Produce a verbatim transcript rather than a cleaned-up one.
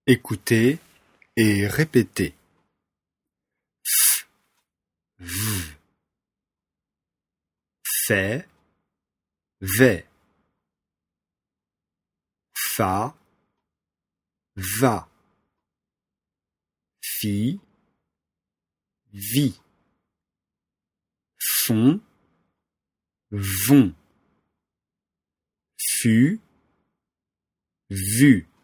Écoutez et répétez. F, v, fait, vais. Fa, va. Fi, vi. Font, vont. Fut, vu.